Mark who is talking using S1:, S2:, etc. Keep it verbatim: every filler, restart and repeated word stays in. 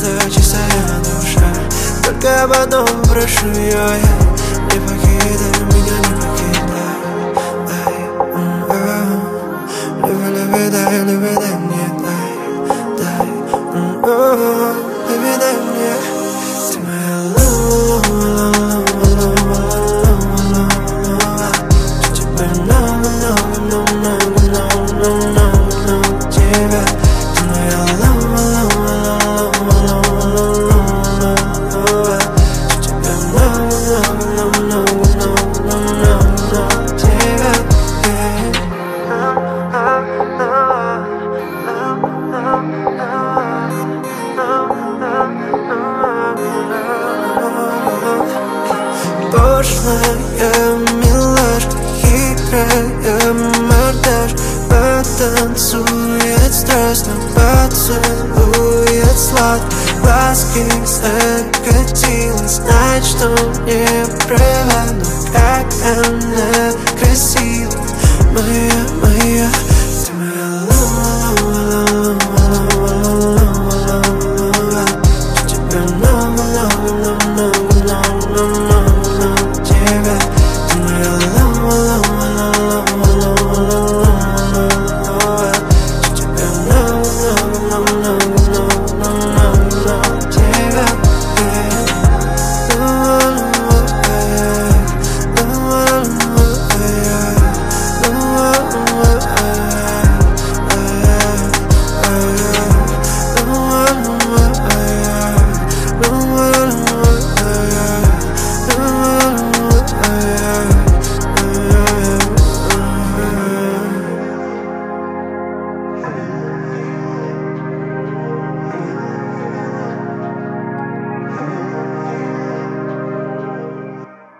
S1: чистая, чистая душа. Только об одном прошу я, не покидай меня, не покидай. Люби, люби, дай, люби, дай мне, дай, дай. Люби, дай мне. Ты моя лава, лава, лава, лава, лава, лава. Тебя много, много, много, много, много, много, много тебя. Ты моя лава, лава, лава, лава, лава, лава. Тебя много, много, много, много, много, много тебя. Пошлая милашка, хитрая мордашка, потанцует страстно, поцелует сладко, ласки закатилась, знает, что не права, но как она красива, моя, моя.